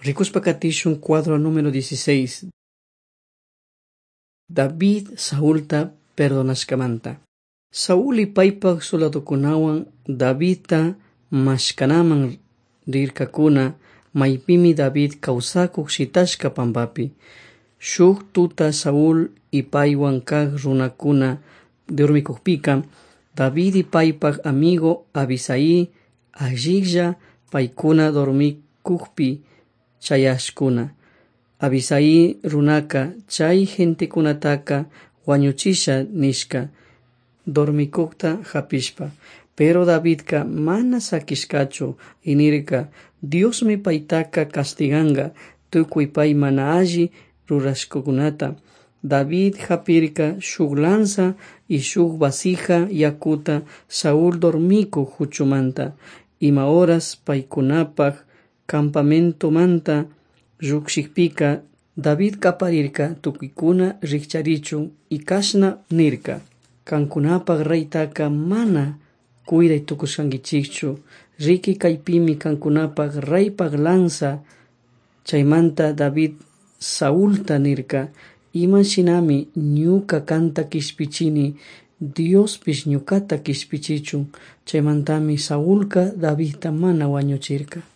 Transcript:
Rikuspa katishun cuadro número 16. David Saulta perdonashkamanta. Saul y paypak soldadukunawan Davidta mashkanaman rirkakuna maypimi David kawsakuk shitashka pampapi. Shuk tuta Saul y paywan kag runakuna dormikukpika David y paypak amigo Abisai allilla paykuna dormikukpi chayashkuna. Abisai runaka chay gentekunataka wañuchisha nishka dormikukta hapishpa. Pero Davidka mana sakishkachu inirka Diosmi paytaka castiganga tukuy pay mana alli rurashkukunata. David hapirka shuk lanza y shuk vasija yakuta Saul dormiku huchumanta. Ima horas paykunapak campamento manta llukshikpika David kaparirka tukuykuna rikcharichu y kashna nirka. Kankunapak reytaka mana kuyray tukushkankichikchu. Riki kaypimi kankunapak reypak lanza. Chaymanta David Saulta nirka imashinami ñuka kanta kishpichini Diospish ñukata kishpichichun. Chaymantami Saulka Davidta mana wañuchirka.